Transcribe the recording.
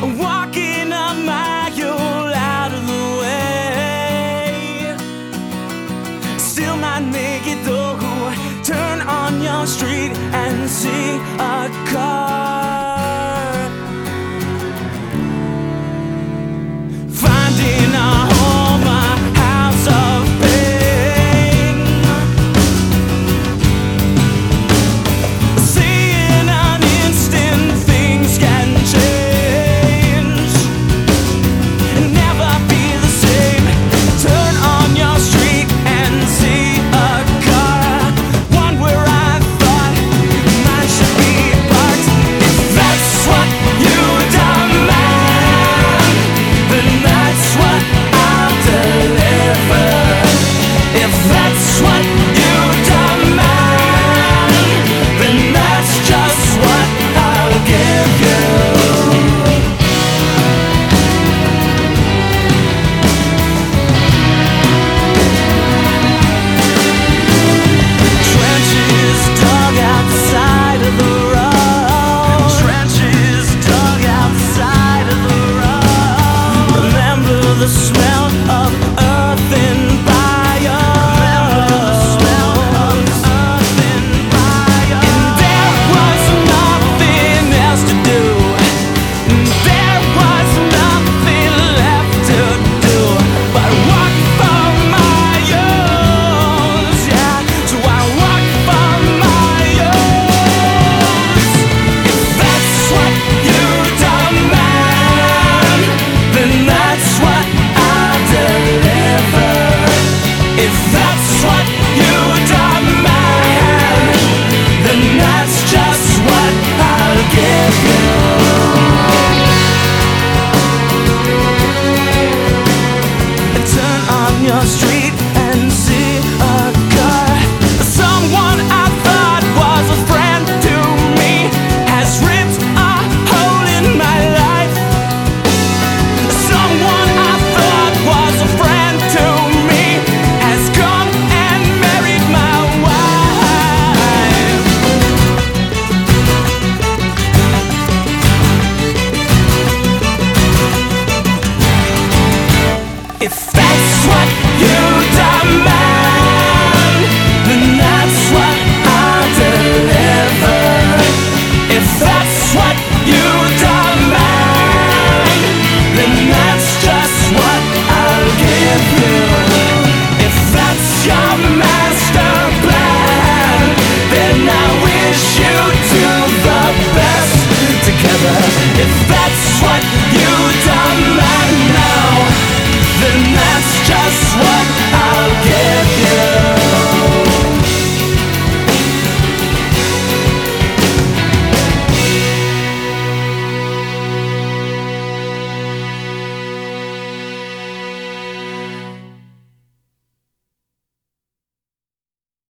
walking a mile out of the way. Still might make it though. Turn on your street and see a car. Finding a home, a house of pain. Seeing an instant things can change and never be the same. Turn on your street and see a car, one where I thought mine should be parked. If that's what you demand, then that's what I'll deliver. If that's what you demand, then that's just what I'll give you. Trenches dug outside of the road. Trenches dug outside of the road. Remember the smell of earth and fire. Remember the smell of earth and fire. And there was nothing else to do. And there was nothing left to do but walk for miles. Yeah, so I walk for miles. If that's what you demand, then that's what I'll deliver. If that's what you demand, then that's just what I'll give you. Turn on your street and see a car. Someone I thought was a friend to me has ripped a hole in my life. Someone I thought was a friend to me has gone and married my wife. If that's what you demand, then that's what I'll deliver. If that's what you demand, then that's just what I'll give you.